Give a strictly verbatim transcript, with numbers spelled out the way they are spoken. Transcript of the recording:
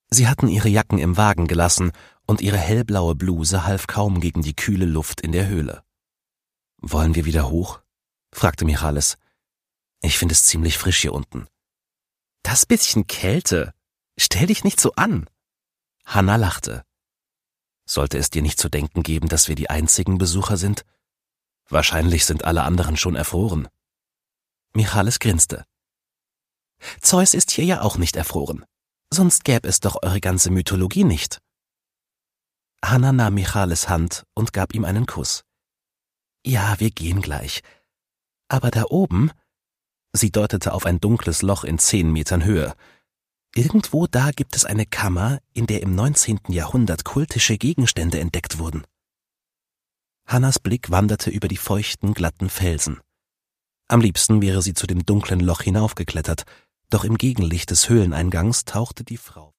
Sie hatten ihre Jacken im Wagen gelassen, und ihre hellblaue Bluse half kaum gegen die kühle Luft in der Höhle. »Wollen wir wieder hoch?« fragte Michalis. »Ich finde es ziemlich frisch hier unten.« »Das bisschen Kälte. Stell dich nicht so an.« Hanna lachte. »Sollte es dir nicht zu denken geben, dass wir die einzigen Besucher sind? Wahrscheinlich sind alle anderen schon erfroren.« Michalis grinste. »Zeus ist hier ja auch nicht erfroren. Sonst gäbe es doch eure ganze Mythologie nicht.« Hanna nahm Michalis Hand und gab ihm einen Kuss. »Ja, wir gehen gleich. Aber da oben«, sie deutete auf ein dunkles Loch in zehn Metern Höhe, »irgendwo da gibt es eine Kammer, in der im neunzehnten Jahrhundert kultische Gegenstände entdeckt wurden.« Hannas Blick wanderte über die feuchten, glatten Felsen. Am liebsten wäre sie zu dem dunklen Loch hinaufgeklettert, doch im Gegenlicht des Höhleneingangs tauchte die Frau